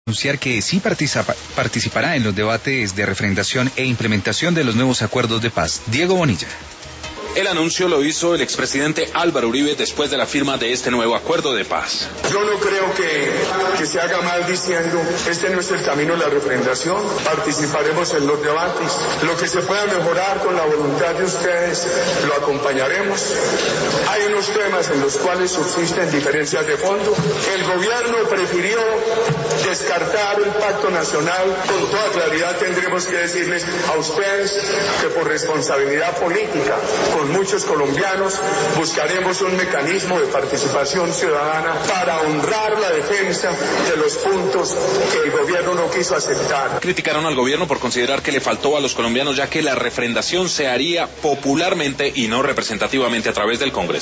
Anunciar que sí participará en los debates de refrendación e implementación de los nuevos acuerdos de paz. Diego Bonilla. El anuncio lo hizo el expresidente Álvaro Uribe después de la firma de este nuevo acuerdo de paz. Yo no creo que se haga mal diciendo, este no es el camino de la refrendación, participaremos en los debates. Lo que se pueda mejorar con la voluntad de ustedes, lo acompañaremos. Hay unos temas en los cuales subsisten diferencias de fondo. El gobierno prefirió descartar el pacto nacional. Con toda claridad tendremos que decirles a ustedes que por responsabilidad política, con muchos colombianos, buscaremos un mecanismo de participación ciudadana para honrar la defensa de los puntos que el gobierno no quiso aceptar. Criticaron al gobierno por considerar que le faltó a los colombianos, ya que la refrendación se haría popularmente y no representativamente a través del Congreso.